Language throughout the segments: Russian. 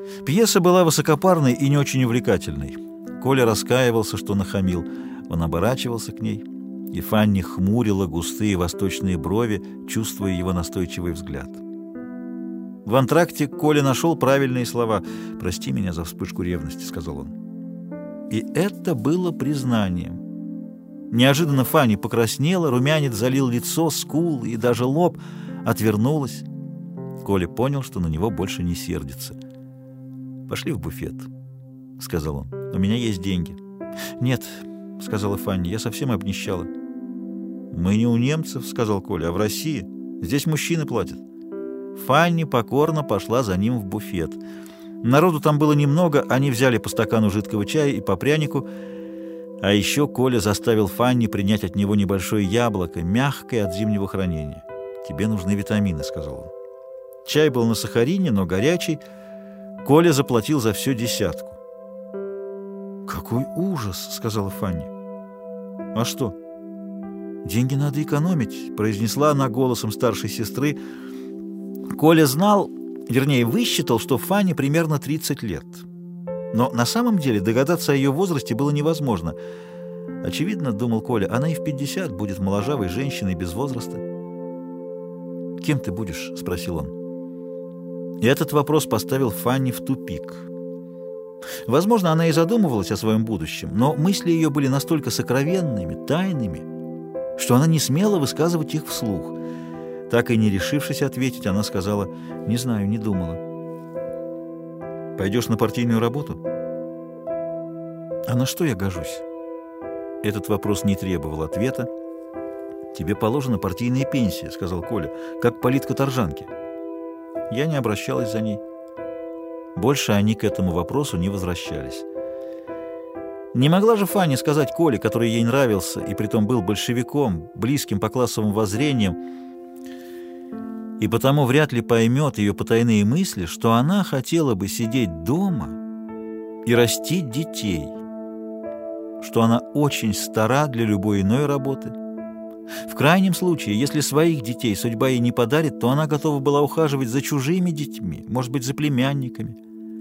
Пьеса была высокопарной и не очень увлекательной. Коля раскаивался, что нахамил. Он оборачивался к ней, и Фанни хмурила густые восточные брови, чувствуя его настойчивый взгляд. В антракте Коля нашел правильные слова. «Прости меня за вспышку ревности», — сказал он. И это было признанием. Неожиданно Фанни покраснела, румянец залил лицо, скулы и даже лоб, отвернулась. Коля понял, что на него больше не сердится. «Пошли в буфет», — сказал он. «У меня есть деньги». «Нет», — сказала Фанни, — «я совсем обнищала». «Мы не у немцев», — сказал Коля, — «а в России. Здесь мужчины платят». Фанни покорно пошла за ним в буфет. Народу там было немного, они взяли по стакану жидкого чая и по прянику, а еще Коля заставил Фанни принять от него небольшое яблоко, мягкое от зимнего хранения. «Тебе нужны витамины», — сказал он. Чай был на сахарине, но горячий. Коля заплатил за все 10. «Какой ужас!» — сказала Фанни. «А что?» «Деньги надо экономить», — произнесла она голосом старшей сестры. Коля знал, вернее, высчитал, что Фанни примерно 30 лет. Но на самом деле догадаться о ее возрасте было невозможно. Очевидно, думал Коля, она и в 50 будет моложавой женщиной без возраста. «Кем ты будешь?» — спросил он. И этот вопрос поставил Фанни в тупик. Возможно, она и задумывалась о своем будущем, но мысли ее были настолько сокровенными, тайными, что она не смела высказывать их вслух. Так и не решившись ответить, она сказала: «Не знаю, не думала». «Пойдешь на партийную работу?» «А на что я гожусь?» Этот вопрос не требовал ответа. «Тебе положена партийная пенсия», — сказал Коля, — «как политкоторжанке». Я не обращалась за ней. Больше они к этому вопросу не возвращались. Не могла же Фанни сказать Коле, который ей нравился и притом был большевиком, близким по классовым воззрениям, и потому вряд ли поймет ее потайные мысли, что она хотела бы сидеть дома и растить детей, что она очень стара для любой иной работы. В крайнем случае, если своих детей судьба ей не подарит, то она готова была ухаживать за чужими детьми, может быть, за племянниками.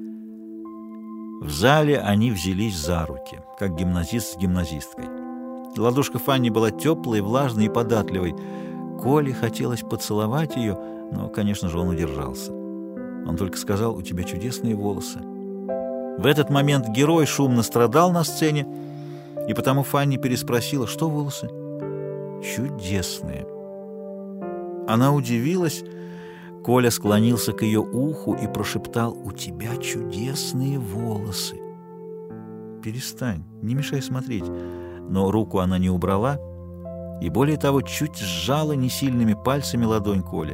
В зале они взялись за руки, как гимназист с гимназисткой. Ладошка Фанни была теплой, влажной и податливой. Коле хотелось поцеловать ее, но, конечно же, он удержался. Он только сказал: «У тебя чудесные волосы». В этот момент герой шумно страдал на сцене, и потому Фанни переспросила: «Что волосы?» «Чудесные». Она удивилась. Коля склонился к ее уху и прошептал: «У тебя чудесные волосы». «Перестань, не мешай смотреть». Но руку она не убрала, и более того, чуть сжала несильными пальцами ладонь Коли.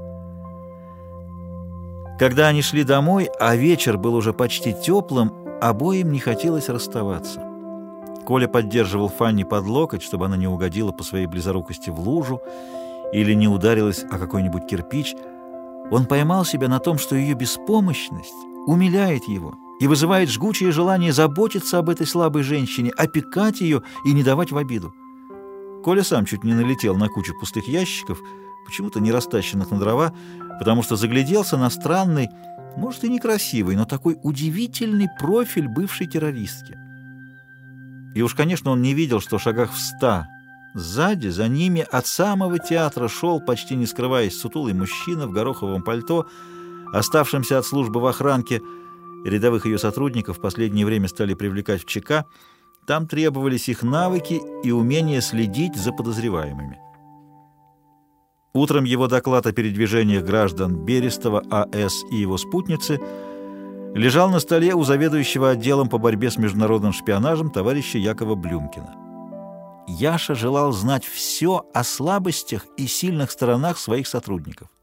Когда они шли домой, а вечер был уже почти теплым, обоим не хотелось расставаться. Коля поддерживал Фанни под локоть, чтобы она не угодила по своей близорукости в лужу или не ударилась о какой-нибудь кирпич. Он поймал себя на том, что ее беспомощность умиляет его и вызывает жгучее желание заботиться об этой слабой женщине, опекать ее и не давать в обиду. Коля сам чуть не налетел на кучу пустых ящиков, почему-то не растащенных на дрова, потому что загляделся на странный, может и некрасивый, но такой удивительный профиль бывшей террористки. И уж, конечно, он не видел, что в шагах в 100 сзади, за ними, от самого театра шел, почти не скрываясь, сутулый мужчина в гороховом пальто, оставшимся от службы в охранке. Рядовых ее сотрудников в последнее время стали привлекать в ЧК. Там требовались их навыки и умение следить за подозреваемыми. Утром его доклад о передвижениях граждан Берестова А.С. и его спутницы лежал на столе у заведующего отделом по борьбе с международным шпионажем товарища Якова Блюмкина. Яша желал знать все о слабостях и сильных сторонах своих сотрудников.